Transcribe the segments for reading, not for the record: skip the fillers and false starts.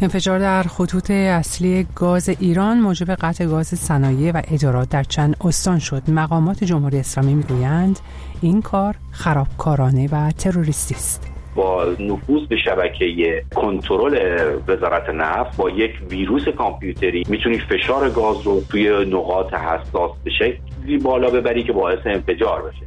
انفجار در خطوط اصلی گاز ایران موجب قطع گاز صنایع و ادارات در چند استان شد. مقامات جمهوری اسلامی میگویند این کار خرابکارانه و تروریستی است. با نفوذ به شبکه کنترل وزارت نفت با یک ویروس کامپیوتری میتونی فشار گاز رو توی نقاط حساس به شکلی بالا ببری که باعث انفجار بشه.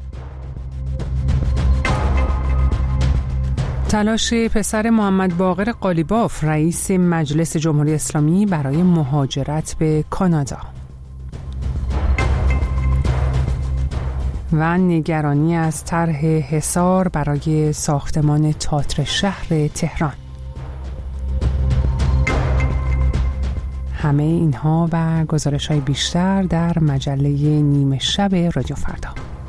تلاش پسر محمد باقر قالیباف رئیس مجلس جمهوری اسلامی برای مهاجرت به کانادا و نگرانی از طرح حصار برای ساختمان تئاتر شهر تهران. همه اینها و گزارش‌های بیشتر در مجله نیمه شب رادیو فردا.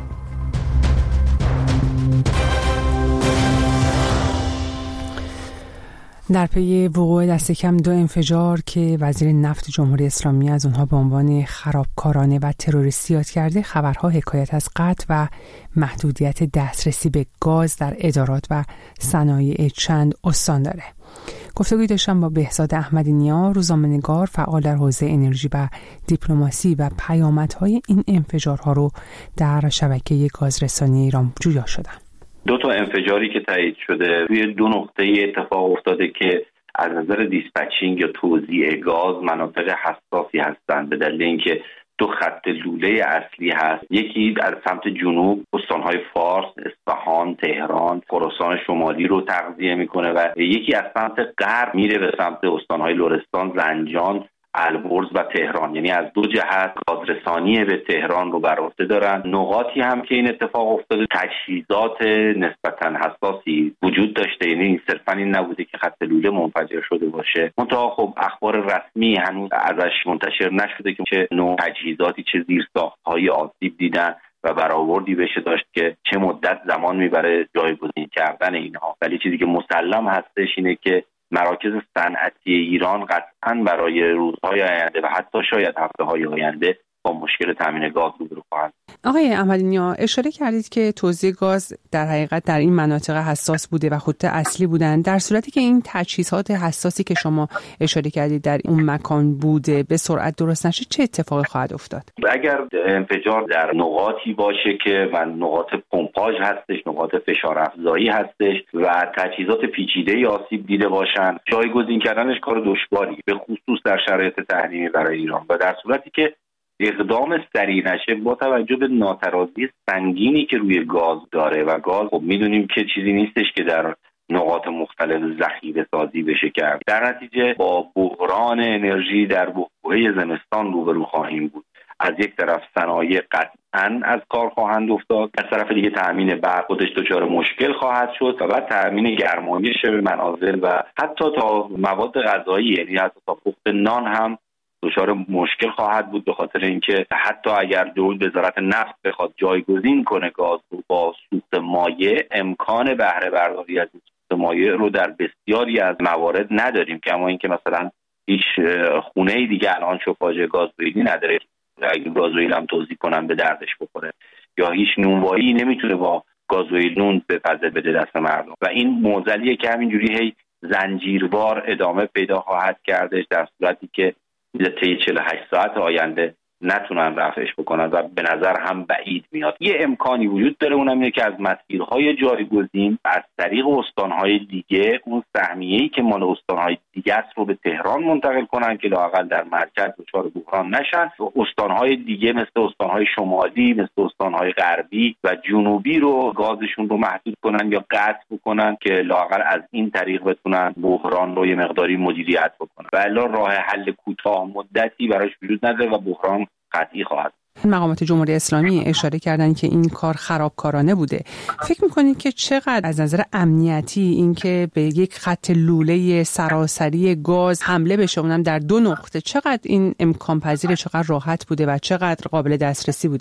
در پی وقوع دست کم 2 انفجار که وزیر نفت جمهوری اسلامی از اونها به عنوان خرابکارانه و تروریستی یاد کرده، خبرها حکایت از قطع و محدودیت دسترسی به گاز در ادارات و صنایع چند استان داره. گفتگوی داشتم با بهزاد احمدی نیا، روزنامه‌نگار فعال در حوزه انرژی و دیپلماسی و پیامدهای این انفجارها رو در شبکه گازرسانی ایران جویا شدم. 2 انفجاری که تایید شده روی 2 نقطه اتفاق افتاده که از نظر دیسپچینگ یا توزیع گاز مناطق حساسی هستند، به دلیل اینکه 2 خط لوله اصلی هست. یکی از سمت جنوب استانهای فارس، اصفهان، تهران، خراسان شمالی رو تغذیه میکنه و یکی از سمت غرب میره به سمت استانهای لرستان، زنجان، البرز و تهران. یعنی از 2 جهت گازرسانی به تهران رو بر عهده دارن. نقاطی هم که این اتفاق افتاده تجهیزات نسبتا حساسی وجود داشته، یعنی صرفا این نبوده که خط لوله منفجر شده باشه. منتها خب اخبار رسمی هنوز ازش منتشر نشده که چه نوع تجهیزاتی، چه زیرساخت‌های آسیب دیدن و برآوردی بشه داشت که چه مدت زمان میبره جایگزین کردن اینها. ولی چیزی که مسلم هستش اینه که مراکز صنعتی ایران قطعاً برای روزهای آینده و حتی شاید هفته‌های آینده با مشکل تامین گاز روبرو خواهند. آقای احمدی نیا، اشاره کردید که توزیع گاز در حقیقت در این مناطق حساس بوده و خطوط اصلی بودن. در صورتی که این تجهیزات حساسی که شما اشاره کردید در اون مکان بوده به سرعت درست نشه، چه اتفاقی خواهد افتاد؟ اگر انفجار در نقاطی باشه که من نقاط پمپاژ هستش، نقاط فشار افزایی هستش و تجهیزات پیچیده‌ای آسیب دیده باشن، جایگزین کردنش کار دشواری، به خصوص در شرایط تحریمی برای ایران. و در صورتی که اقدام سریع نشه با توجه به ناترازی سنگینی که روی گاز داره و گاز خب میدونیم که چیزی نیستش که در نقاط مختلف ذخیره سازی بشه کرد. در نتیجه با بحران انرژی در بحبوحه زمستان روبرو خواهیم بود. از یک طرف صنایع قطعاً از کار خواهند افتاد، از طرف دیگه تأمین برق خودش دچار مشکل خواهد شد و بعد تأمین گرمایش به منازل و حتی تا مواد غذایی، یعنی حتی تا پخت نان هم دچار مشکل خواهد بود، به خاطر اینکه حتی اگر وزارت نفت بخواد جایگزین کنه گاز رو با سوخت مایع، امکان بهره برداری از سوخت مایع رو در بسیاری از موارد نداریم، کما اینکه مثلا هیچ خونه دیگه الان شوفاژ گازوئیلی نداره، اگه گازوئیل هم توزیع کنن به دردش بخوره، یا هیچ نونوایی نمیتونه با گازوئیل نون بپزه بده دست مردم و این معضلیه که همینجوری هی زنجیروار ادامه پیدا خواهد کردش در صورتی که طی 48 ساعت آینده نتونن رفعش بکنن و به نظر هم بعید میاد. یه امکانی وجود داره، اونم اینه که از مسیرهای جایگزین از طریق استانهای دیگه اون سهمیه‌ای که مال استانهای دیگه است رو به تهران منتقل کنن که لااقل در مرکز دچار بحران نشن. استانهای دیگه مثل استانهای شمالی، مثل استانهای غربی و جنوبی رو گازشون رو محدود کنن یا قطع بکنن که لااقل از این طریق بتونن بحران رو یه مقداری مدیریت بکنن. و الا راه حل کوتاه مدتی براش وجود نداره و بحران قطعی خواهد. مقامات جمهوری اسلامی اشاره کردن که این کار خرابکارانه بوده. فکر می‌کنید که چقدر از نظر امنیتی این که به یک خط لوله سراسری گاز حمله بشه، اونم در 2 نقطه، چقدر این امکان پذیر، چقدر راحت بوده و چقدر قابل دسترسی بوده؟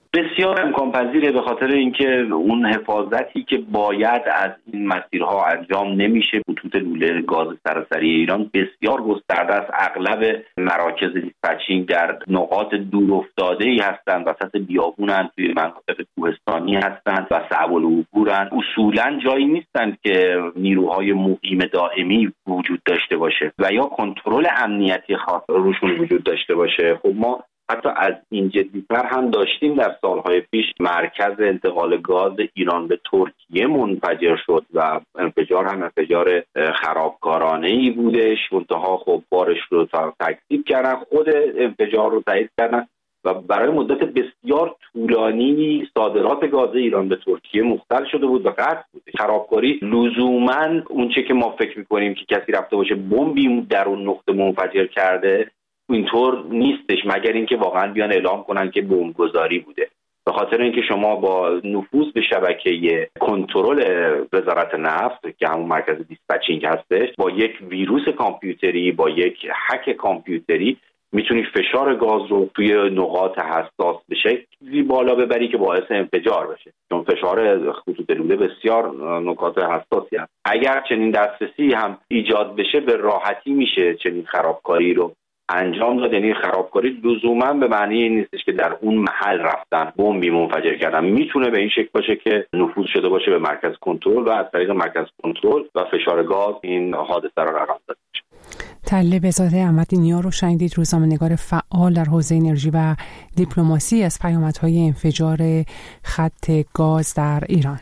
بسیار امکان پذیره، به خاطر اینکه اون حفاظتی که باید از این مسیرها انجام نمیشه. خطوط لوله گاز سراسری ایران بسیار گسترده است. اغلب مراکز دیسپچینگ در نقاط دور افتاده‌ای هستند، وسط بیابونن، توی مناطق کوهستانی هستند و صعب العبورن. اصولا جایی نیستند که نیروهای مقیم دائمی وجود داشته باشه و یا کنترل امنیتی خاص روشون وجود داشته باشه. خب ما حتی از این جدی‌تر هم داشتیم در سالهای پیش مرکز انتقال گاز ایران به ترکیه منفجر شد و انفجار هم انفجار خرابکارانه‌ای بودش. منتها خب بارش رو تکذیب کردن، خود انفجار رو تایید کردن و برای مدت بسیار طولانی صادرات گاز ایران به ترکیه مختل شده بود و قطع بود. خرابکاری لزوماً اونچه که ما فکر می‌کنیم که کسی رفته باشه بمبی در اون نقطه منفجر کرده اینطور نیستش، مگر اینکه واقعا بیان اعلام کنن که بمبگذاری بوده. به خاطر اینکه شما با نفوذ به شبکه کنترل وزارت نفت که همون مرکز دیسپچینگ هستش، با یک ویروس کامپیوتری، با یک هک کامپیوتری میتونی فشار گاز رو توی نقاط حساس به شکلی بالا ببری که باعث انفجار بشه، چون فشار خطوط لوله بسیار نقاط حساسی هست. اگر چنین دسترسی هم ایجاد بشه به راحتی میشه چنین خرابکاری رو انجام داد. یعنی خرابکاری لزوما به معنی این نیستش که در اون محل رفتن بمبی منفجر کردن، میتونه به این شکل باشه که نفوذ شده باشه به مرکز کنترل و از طریق مرکز کنترل و فشار گاز این حادثه را رقم داده بشه. تله بهزاده احمدی‌نیا رو شنیدید، روزنامه‌نگار فعال در حوزه انرژی و دیپلماسی، از پیامدهای انفجار خط گاز در ایران.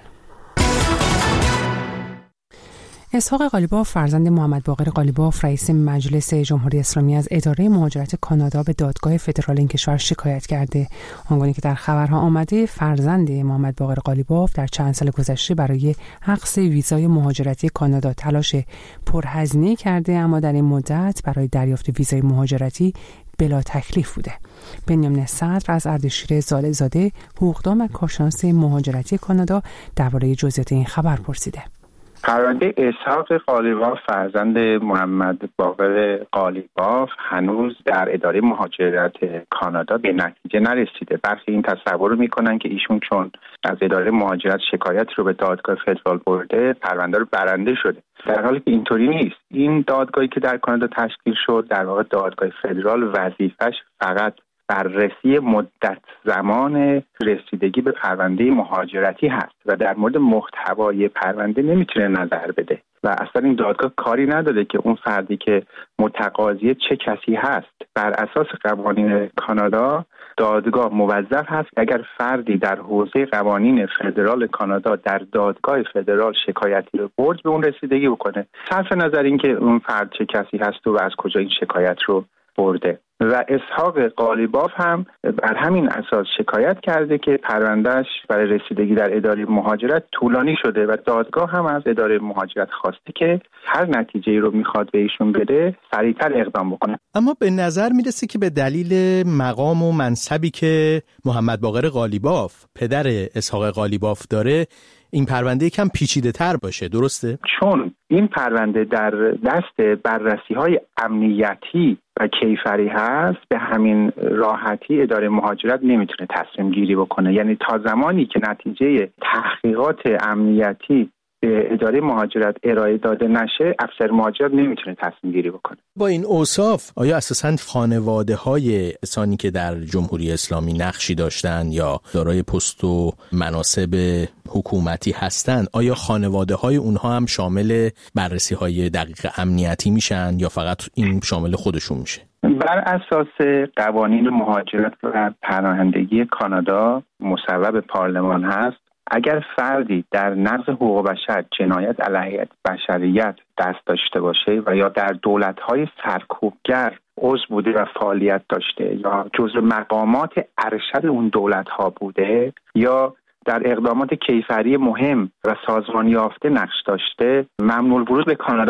اسحاق قالیباف فرزند محمد باقر قالیباف رئیس مجلس جمهوری اسلامی از اداره مهاجرت کانادا به دادگاه فدرال این کشور شکایت کرده. آنگونه که در خبرها آمده فرزند محمد باقر قالیباف در چند سال گذشته برای حقس ویزای مهاجرتی کانادا تلاش پرهزینه کرده، اما در این مدت برای دریافت ویزای مهاجرتی بلا تکلیف بوده. بنیامین صدر از اردشیر زاله‌زاده، حقوقدان و کارشناس مهاجرتی کانادا، درباره جزئیات این خبر پرسیده. پرونده اسحاق قالیباف فرزند محمد باقر قالیباف هنوز در اداره مهاجرت کانادا به نتیجه نرسیده. برخی این تصور رو میکنن که ایشون چون از اداره مهاجرت شکایت رو به دادگاه فدرال برده، پرونده رو برنده شده، در حالی که اینطوری نیست. این دادگاهی که در کانادا تشکیل شد در واقع دادگاه فدرال، وظیفش فقط بررسی مدت زمان رسیدگی به پرونده مهاجرتی هست و در مورد محتوای پرونده نمیتونه نظر بده و اصلا این دادگاه کاری نداده که اون فردی که متقاضی چه کسی هست. بر اساس قوانین کانادا دادگاه موظف هست اگر فردی در حوزه قوانین فدرال کانادا در دادگاه فدرال شکایتی رو برد به اون رسیدگی بکنه، صرف نظر این که اون فرد چه کسی هست و از کجا این شکایت رو برده. و اسحاق قالیباف هم بر همین اساس شکایت کرده که پروندهش برای رسیدگی در اداره مهاجرت طولانی شده و دادگاه هم از اداره مهاجرت خواسته که هر نتیجه‌ای رو میخواد به ایشون بده سریعتر اقدام بکنه. اما به نظر میرسه که به دلیل مقام و منصبی که محمد باقر قالیباف پدر اسحاق قالیباف داره این پرونده کم پیچیده تر باشه، درسته؟ چون این پرونده در دست بررسی‌های امنیتی و کیفری هست، به همین راحتی اداره مهاجرت نمیتونه تصمیم گیری بکنه. یعنی تا زمانی که نتیجه تحقیقات امنیتی به اداره مهاجرت ارائه داده نشه، افسر مهاجرت نمیتونه تصمیم گیری بکنه. با این اوصاف آیا اساساً خانواده‌های کسانی که در جمهوری اسلامی نقشی داشتن یا دارای پست و مناصب حکومتی هستند، آیا خانواده‌های اونها هم شامل بررسی‌های دقیق امنیتی میشن یا فقط این شامل خودشون میشه؟ بر اساس قوانین مهاجرت و پناهندگی کانادا مصوب پارلمان هست، اگر فردی در نقض حقوق بشر، جنایت علیه بشریت دست داشته باشه و یا در دولت‌های سرکوبگر عضو بوده و فعالیت داشته یا جزو مقامات ارشد اون دولت‌ها بوده یا در اقدامات کیفری مهم و سازمان یافته نقش داشته، ممنوع ورود به کانادا هست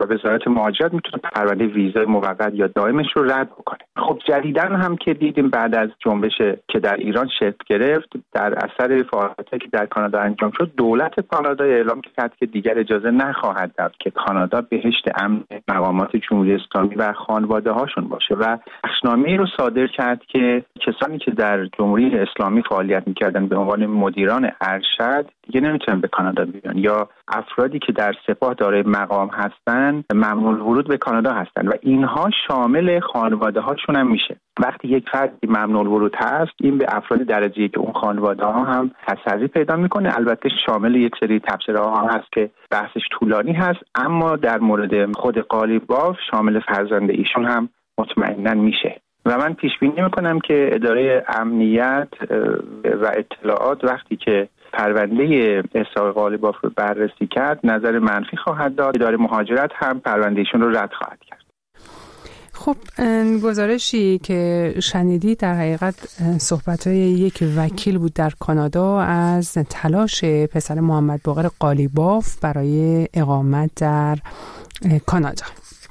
و وزارت مهاجرت میتونه پرونده ویزای موقت یا دائمش رو رد بکنه. خب جدیداً هم که دیدیم بعد از جنبش که در ایران شکل گرفت در اثر فعالیتی که در کانادا انجام شد، دولت کانادا اعلام کرد که دیگر اجازه نخواهد داد که کانادا بهشت امن مقامات جمهوری اسلامی و خانواده هاشون باشه و بخشنامه‌ای رو صادر کرد که کسانی که در جمهوری اسلامی فعالیت می‌کردن به عنوان مدیران ارشد دیگه نمیتونن به کانادا بیان، یا افرادی که در سپاه دارای مقام هستن ممنوع ورود به کانادا هستن و اینها شامل خانواده هاشون هم میشه. وقتی یک فردی ممنوع ورود هست، این به افراد درجه‌ای که اون خانواده ها هم تسری پیدا میکنه. البته شامل یک سری تبصره ها هست که بحثش طولانی هست، اما در مورد خود قالیباف شامل فرزند ایشون هم مطمئنا میشه و من پیش بینی میکنم که اداره امنیت و اطلاعات وقتی که پرونده اسحاق قالیباف رو بررسی کرد نظر منفی خواهد داد. اداره مهاجرت هم پروندهشون رو رد خواهد کرد. خب گزارشی که شنیدی در حقیقت صحبت‌های یک وکیل بود در کانادا از تلاش پسر محمد باقر قالیباف برای اقامت در کانادا.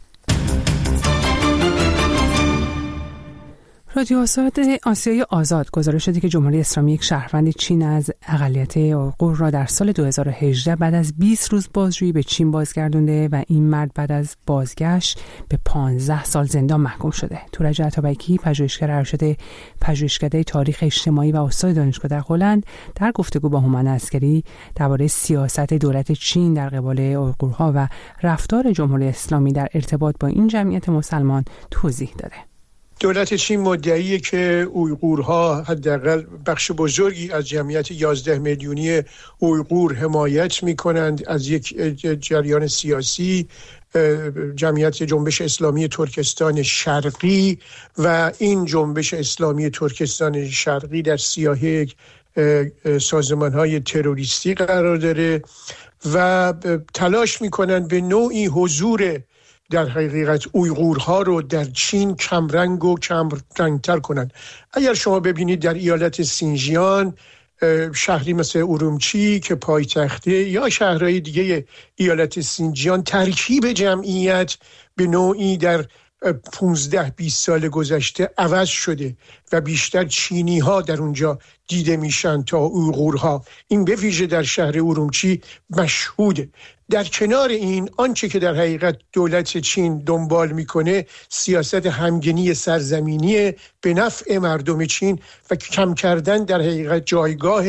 رادیو آسیای آزاد گزارش داده که جمهوری اسلامی یک شهروند چین از اقلیت اویغور را در سال 2018 بعد از 20 روز بازجویی به چین بازگردونده و این مرد بعد از بازگشت به 15 سال زندان محکوم شده. تورج عطابکی، پژوهشگر ارشد پژوهشکده تاریخ اجتماعی و استاد دانشگاه در هلند، در گفتگو با هومن عسکری درباره سیاست دولت چین در قبال اویغورها و رفتار جمهوری اسلامی در ارتباط با این جمعیت مسلمان توضیح داده. دولت چین مدعیه که اویغورها حداقل بخش بزرگی از جمعیت 11 میلیونی اویغور حمایت میکنند از یک جریان سیاسی، جمعیت جنبش اسلامی ترکستان شرقی، و این جنبش اسلامی ترکستان شرقی در سیاهه سازمان‌های تروریستی قرار داره و تلاش میکنند به نوعی حضور در حقیقت اویغورها رو در چین کمرنگ و کمرنگتر کنند. اگر شما ببینید در ایالت سینجیان، شهری مثل اورومچی که پایتخته یا شهرهای دیگه ایالت سینجیان، ترکیب جمعیت به نوعی در 15-20 سال گذشته عوض شده و بیشتر چینی ها در اونجا دیده میشن تا اویغورها. این به ویژه در شهر اورومچی مشهوده. در کنار این آنچه که در حقیقت دولت چین دنبال میکنه سیاست همگنی سرزمینی به نفع مردم چین و کم کردن در حقیقت جایگاه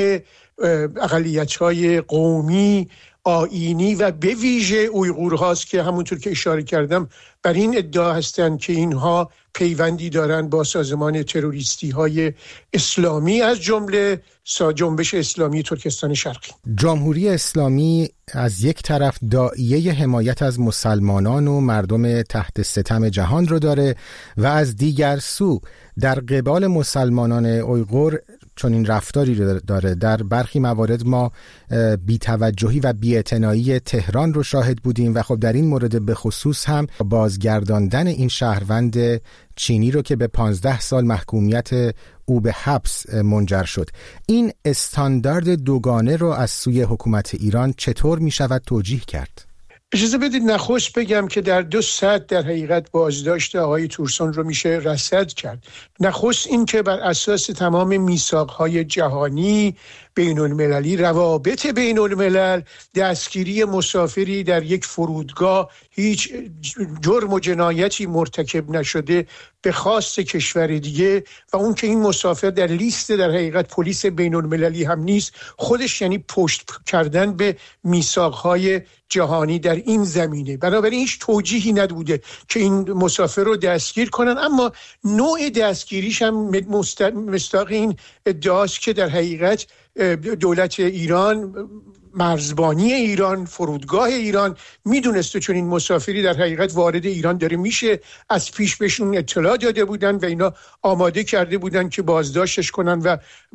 اقلیت‌های قومی، آیینی و به ویژه اویغورهاست که همونطور که اشاره کردم بر این ادعا هستند که اینها پیوندی دارند با سازمان تروریستی های اسلامی از جمله جنبش اسلامی ترکستان شرقی. جمهوری اسلامی از یک طرف داعیه حمایت از مسلمانان و مردم تحت ستم جهان رو داره و از دیگر سو در قبال مسلمانان اویغور چون این رفتاری رو داره. در برخی موارد ما بی‌توجهی و بی‌اعتنایی تهران رو شاهد بودیم و خب در این مورد به خصوص هم بازگرداندن این شهروند چینی رو که به 15 سال محکومیت او به حبس منجر شد. این استاندارد دوگانه رو از سوی حکومت ایران چطور می شود توجیه کرد؟ اجازه بدید نخست بگم که در 2 سطح در حقیقت بازداشت آقای تورسون رو میشه رصد کرد. نخست این که بر اساس تمام میثاق‌های جهانی، بین المللی، روابط بین الملل، دستگیری مسافری در یک فرودگاه هیچ جرم و جنایتی مرتکب نشده به خواست کشور دیگه و اون که این مسافر در لیست در حقیقت پلیس بین المللی هم نیست، خودش یعنی پشت کردن به میثاق‌های جهانی در این زمینه. بنابراین هیچ توجیهی نبوده که این مسافر رو دستگیر کنن، اما نوع دستگیریش هم مستاق این ادعاست که در حقیقت دولت ایران، مرزبانی ایران، فرودگاه ایران میدونسته چون این مسافری در حقیقت وارد ایران داره میشه، از پیش بهشون اطلاع داده بودن و اینا آماده کرده بودن که بازداشتش کنن و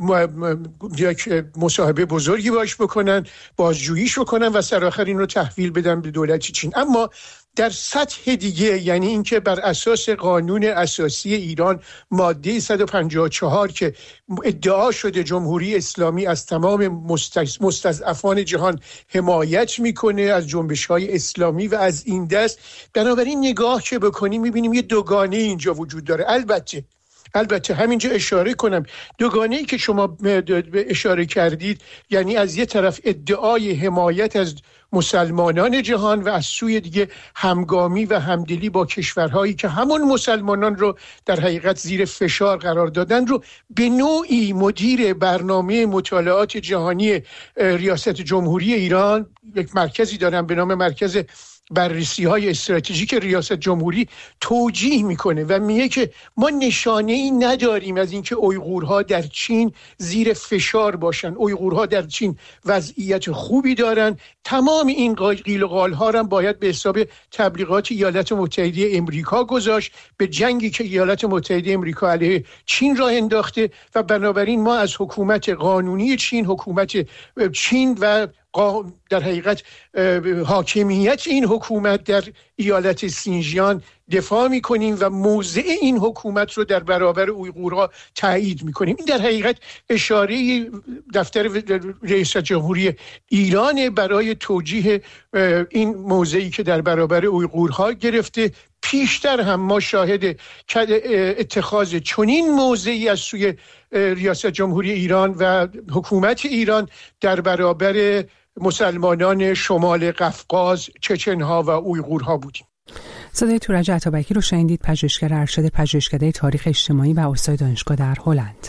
یک مصاحبه بزرگی باش بکنن، بازجوییش بکنن و سرآخر این رو تحویل بدن به دولت چین. اما در سطح دیگه، یعنی اینکه بر اساس قانون اساسی ایران ماده 154 که ادعا شده جمهوری اسلامی از تمام مستضعفان جهان حمایت میکنه، از جنبش‌های اسلامی و از این دست، بنابراین نگاه که بکنیم میبینیم یه دوگانه اینجا وجود داره. البته همینجا اشاره کنم دوگانه‌ای که شما اشاره کردید، یعنی از یه طرف ادعای حمایت از مسلمانان جهان و از سوی دیگه همگامی و همدلی با کشورهایی که همون مسلمانان رو در حقیقت زیر فشار قرار دادن، رو به نوعی مدیر برنامه مطالعات جهانی ریاست جمهوری ایران، یک مرکزی دارن به نام مرکز بررسی‌های استراتژیک ریاست جمهوری، توجیه میکنه و میگه که ما نشانه‌ای نداریم از اینکه اویغورها در چین زیر فشار باشن. اویغورها در چین وضعیت خوبی دارن. تمام این قیل و قال‌ها را باید به حساب تبلیغات ایالات متحده امریکا گذاشت، به جنگی که ایالات متحده امریکا علیه چین راه انداخته، و بنابراین ما از حکومت قانونی چین، حکومت چین و در حقیقت حاکمیت این حکومت در ایالت سینجیان دفاع میکنیم و موضع این حکومت رو در برابر اویغورها تایید میکنیم. این در حقیقت اشاره دفتر رئیس جمهوری ایران برای توجیه این موضعی که در برابر اویغورها گرفته. پیشتر هم ما شاهد اتخاذ چنین موضعی از سوی ریاست جمهوری ایران و حکومت ایران در برابر مسلمانان شمال قفقاز، چچنها و اویغورها بودیم. صدای تورج عطابکی رو شنیدید، پژوهشگر ارشد پژوهشکده تاریخ اجتماعی و استاد دانشگاه در هلند.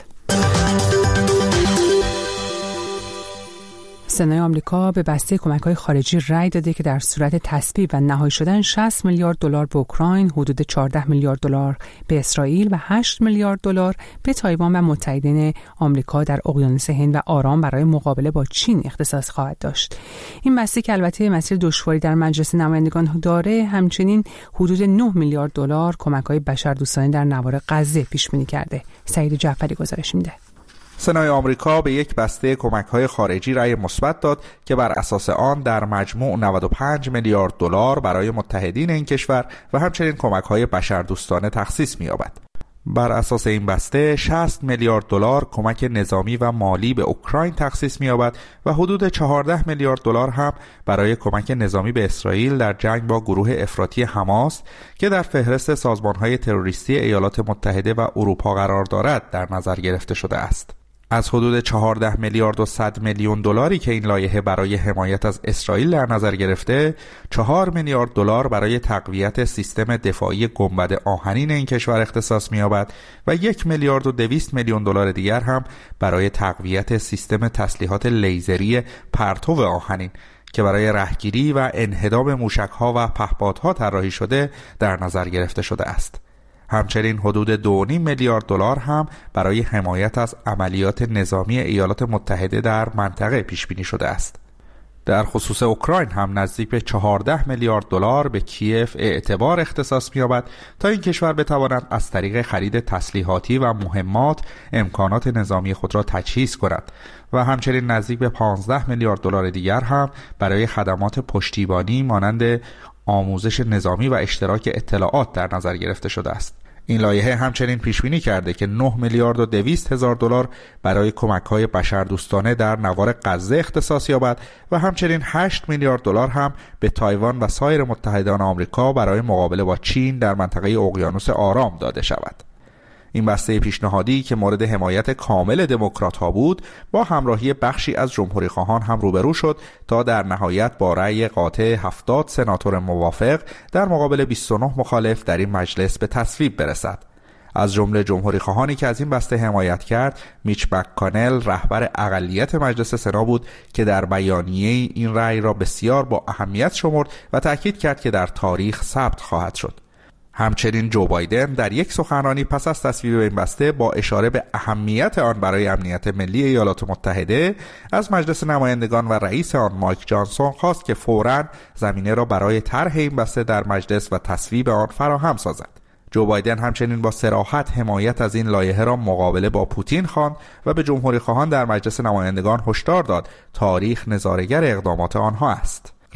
سنای آمریکا به بسته کمک‌های خارجی رأی داده که در صورت تصویب و نهایی شدن 60 میلیارد دلار به اوکراین، حدود 14 میلیارد دلار به اسرائیل و 8 میلیارد دلار به تایوان و متحدین آمریکا در اقیانوس هند و آرام برای مقابله با چین اختصاص خواهد داشت. این بسته که البته مسیر دشواری در مجلس نمایندگان داره، همچنین حدود 9 میلیارد دلار کمک‌های بشردوستانه در نوار غزه پیش بینی کرده. سعید جعفری گزارش میده. سنای آمریکا به یک بسته کمک‌های خارجی رأی مثبت داد که بر اساس آن در مجموع 95 میلیارد دلار برای متحدین این کشور و همچنین کمک‌های بشردوستانه تخصیص می‌یابد. بر اساس این بسته 60 میلیارد دلار کمک نظامی و مالی به اوکراین تخصیص می‌یابد و حدود 14 میلیارد دلار هم برای کمک نظامی به اسرائیل در جنگ با گروه افراطی حماس که در فهرست سازمان‌های تروریستی ایالات متحده و اروپا قرار دارد در نظر گرفته شده است. از حدود 14 میلیارد و 100 میلیون دلاری که این لایحه برای حمایت از اسرائیل در نظر گرفته، 4 میلیارد دلار برای تقویت سیستم دفاعی گنبد آهنین این کشور اختصاص می‌یابد و 1 میلیارد و 200 میلیون دلار دیگر هم برای تقویت سیستم تسلیحات لیزری پرتو آهنین که برای رهگیری و انهدام موشک‌ها و پهپادها طراحی شده در نظر گرفته شده است. همچنین حدود 2.5 میلیارد دلار هم برای حمایت از عملیات نظامی ایالات متحده در منطقه پیش بینی شده است. در خصوص اوکراین هم نزدیک به 14 میلیارد دلار به کیف اعتبار اختصاص می‌یابد تا این کشور بتواند از طریق خرید تسلیحاتی و مهمات امکانات نظامی خود را تجهیز کند و همچنین نزدیک به 15 میلیارد دلار دیگر هم برای خدمات پشتیبانی مانند آموزش نظامی و اشتراک اطلاعات در نظر گرفته شده است. این لایحه همچنین پیش بینی کرده که 9 میلیارد و 200 هزار دلار برای کمک‌های بشردوستانه در نوار غزه اختصاص یابد و همچنین 8 میلیارد دلار هم به تایوان و سایر متحدان آمریکا برای مقابله با چین در منطقه اقیانوس آرام داده شود. این بسته پیشنهادی که مورد حمایت کامل دموکرات‌ها بود، با همراهی بخشی از جمهوری‌خواهان هم روبرو شد تا در نهایت با رأی قاطع 70 سناتور موافق در مقابل 29 مخالف در این مجلس به تصویب برسد. از جمله جمهوری‌خواهانی که از این بسته حمایت کرد، میچ مک‌کانل رهبر اقلیت مجلس سنا بود که در بیانیه این رأی را بسیار با اهمیت شمرد و تاکید کرد که در تاریخ ثبت خواهد شد. همچنین جو بایدن در یک سخنرانی پس از تصویب این بسته با اشاره به اهمیت آن برای امنیت ملی ایالات متحده از مجلس نمایندگان و رئیس آن مایک جانسون خواست که فوراً زمینه را برای طرح این بسته در مجلس و تصویب آن فراهم سازد. جو بایدن همچنین با صراحت حمایت از این لایحه را مقابله با پوتین خواند و به جمهوری‌خواهان در مجلس نمایندگان هشدار داد تاریخ نظاره‌گر اقدامات آنها است.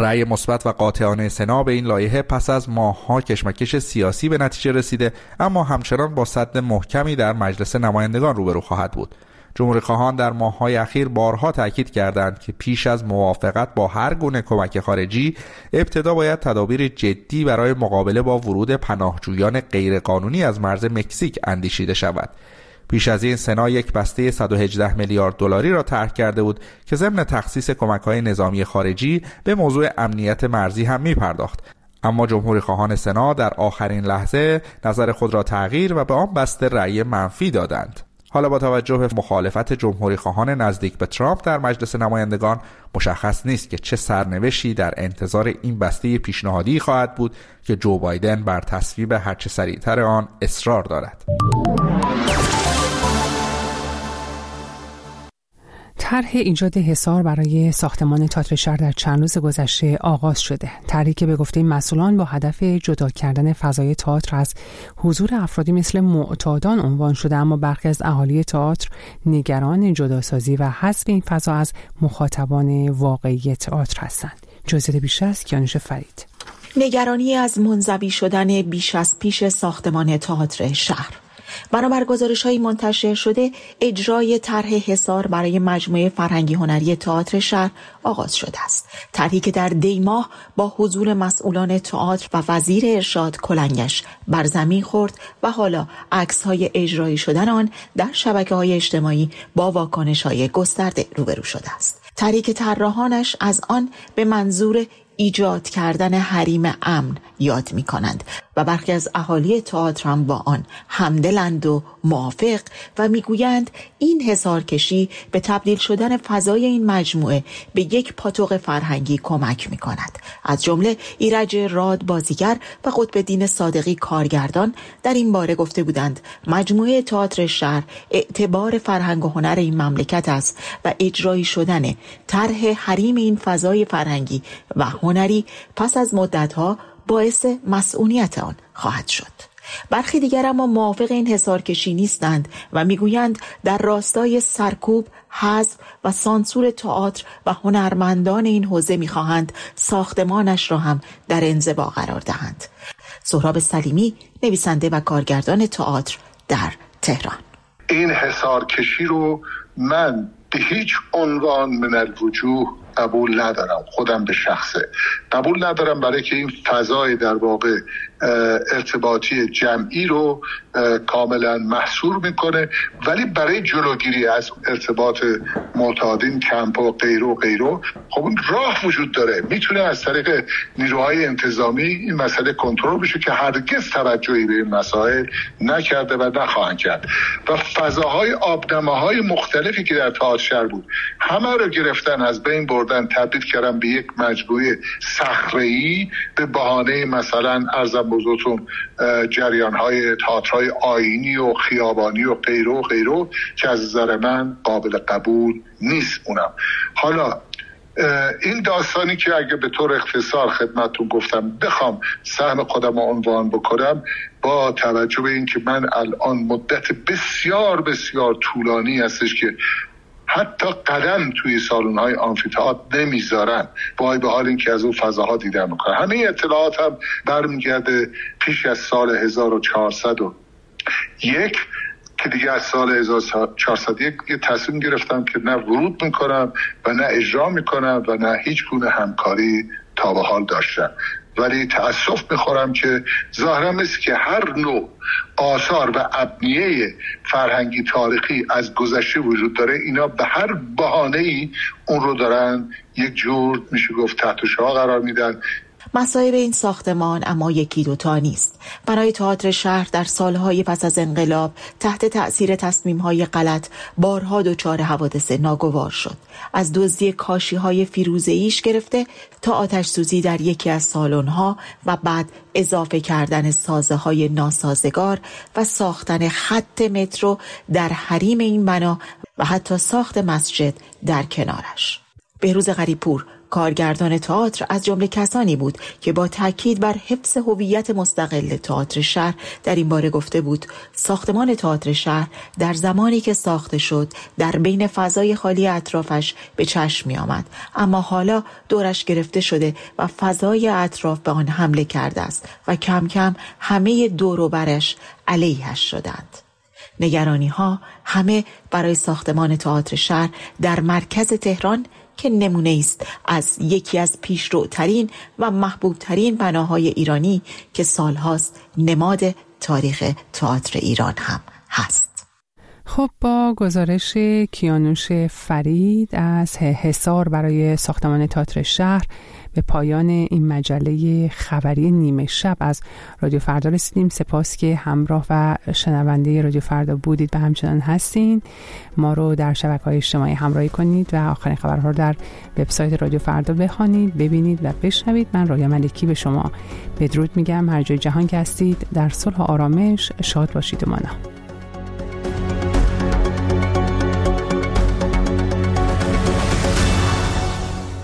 رأی مثبت و قاطعانه سنا به این لایحه پس از ماه‌ها کشمکش سیاسی به نتیجه رسیده، اما همچنان با سد محکمی در مجلس نمایندگان روبرو خواهد بود. جمهوری‌خواهان در ماه‌های اخیر بارها تاکید کردند که پیش از موافقت با هر گونه کمک خارجی، ابتدا باید تدابیر جدی برای مقابله با ورود پناهجویان غیرقانونی از مرز مکزیک اندیشیده شود. پیش از این سنا یک بسته 118 میلیارد دلاری را طرح کرده بود که ضمن تخصیص کمک‌های نظامی خارجی به موضوع امنیت مرزی هم می‌پرداخت. اما جمهوری‌خواهان سنا در آخرین لحظه نظر خود را تغییر و به آن بسته رأی منفی دادند. حالا با توجه به مخالفت جمهوری‌خواهان نزدیک به ترامپ در مجلس نمایندگان، مشخص نیست که چه سرنوشتی در انتظار این بسته پیشنهادی خواهد بود که جو بایدن بر تصویب هرچه سریعتر آن اصرار دارد. طرح ایجاد حصار برای ساختمان تئاتر شهر در چند روز گذشته آغاز شده. طرحی که به گفته مسئولان با هدف جدا کردن فضای تئاتر از حضور افرادی مثل معتادان عنوان شده، اما برخی از اهالی تئاتر نگران جداسازی و حذف این فضا از مخاطبان واقعی تئاتر هستند. جزئیات بیشتر از کیانوش فرید. نگرانی از منزوی شدن بیش از پیش ساختمان تئاتر شهر. بنابر گزارش‌های منتشر شده، اجرای طرح حصار برای مجموعه فرهنگی هنری تئاتر شهر آغاز شده است. طرحی که در دی ماه با حضور مسئولان تئاتر و وزیر ارشاد کلنگش بر زمین خورد و حالا عکس‌های اجرایی شدن آن در شبکه‌های اجتماعی با واکنش‌های گسترده روبرو شده است. طرحی که طراحانش از آن به منظور ایجاد کردن حریم امن یاد می کنند و برخی از اهالی تئاتر هم با آن همدلند و موافق و می گویند این حصارکشی به تبدیل شدن فضای این مجموعه به یک پاتوق فرهنگی کمک می کند. از جمله ایرج راد بازیگر و قطب‌الدین صادقی کارگردان در این باره گفته بودند مجموعه تئاتر شهر اعتبار فرهنگ و هنر این مملکت است و اجرایی شدن طرح حریم این فضای فرهنگی و هنری پس از مدت‌ها باعث مسئولیت آن خواهد شد. برخی دیگر اما موافق این حصارکشی نیستند و میگویند در راستای سرکوب، حذف و سانسور تئاتر و هنرمندان این حوزه میخواهند ساختمانش را هم در انزوا قرار دهند. سهراب سلیمی، نویسنده و کارگردان تئاتر در تهران: این حصارکشی رو من به هیچ عنوان من الوجوه قبول ندارم. خودم به شخصه قبول ندارم، برای که این فضای در واقع ارتباطی جمعی رو کاملا محصور میکنه، ولی برای جلوگیری از ارتباط معتادین، کمپ و غیره خب اون راه وجود داره. میتونه از طریق نیروهای انتظامی این مسئله کنترل بشه که هرگز توجهی به این مسائل نکرده و نخواهند کرد. و فضاهای آبنماهای مختلفی که در تئاتر شهر بود همه رو گرفتن، از بین بردن، تبدیل کردن به یک مجموعه صخره‌ای به بهانه مثلا ارزم بزرگتون جریان‌های تئاترهای آیینی و خیابانی و غیره که از نظر من قابل قبول نیست. اونم حالا این داستانی که اگه به طور اختصار خدمتتون گفتم بخوام سهم خودم رو عنوان بکنم، با توجه به این که من الان مدت بسیار بسیار طولانی هستش که حتی قدم توی سالن‌های آمفی‌تئاتر نمیذارن، وای به حال این که از اون فضاها دیدن میکنن. همه اطلاعات هم برمیگرده پیش از سال 1401 که دیگه از سال 1401 یه تصمیم گرفتم که نه ورود میکنم و نه اجرا میکنم و نه هیچ گونه همکاری تا به حال داشتم. ولی تأسف میخورم که ظاهرا مثل که هر نوع آثار و ابنیه فرهنگی تاریخی از گذشته وجود داره، اینا به هر بهانه‌ای اون رو دارن یک جور میشه گفت تحت شعاع قرار میدن. مصائب این ساختمان اما یکی دوتا نیست. بنای تئاتر شهر در سالهای پس از انقلاب تحت تأثیر تصمیم‌های غلط بارها دچار حوادث ناگوار شد. از دزدی کاشی‌های فیروزه‌ایش گرفته تا آتش سوزی در یکی از سالن‌ها و بعد اضافه کردن سازه‌های ناسازگار و ساختن خط مترو در حریم این بنا و حتی ساخت مسجد در کنارش. بهروز غریب‌پور کارگردان تئاتر از جمله کسانی بود که با تاکید بر حفظ هویت مستقل تئاتر شهر در این باره گفته بود ساختمان تئاتر شهر در زمانی که ساخته شد در بین فضای خالی اطرافش به چشم می آمد، اما حالا دورش گرفته شده و فضای اطراف به آن حمله کرده است و کم کم همه دور و برش علیهش شدند. نگرانی ها همه برای ساختمان تئاتر شهر در مرکز تهران که نمونه است از یکی از پیشروترین و محبوبترین بناهای ایرانی که سالهاست نماد تاریخ تئاتر ایران هم هست. خب با گزارش کیانوش فرید از حصار برای ساختمان تئاتر شهر به پایان این مجله خبری نیمه شب از رادیو فردا رسیدیم. سپاس که همراه و شنونده رادیو فردا بودید و همچنان هستین. ما رو در شبکه‌های اجتماعی همراهی کنید و آخرین خبرها رو در وبسایت رادیو فردا بخوانید، ببینید و بشنوید. من رویا ملکی به شما بدرود میگم. هر جای جهان که هستید در صلح و آرامش شاد باشید و مانا.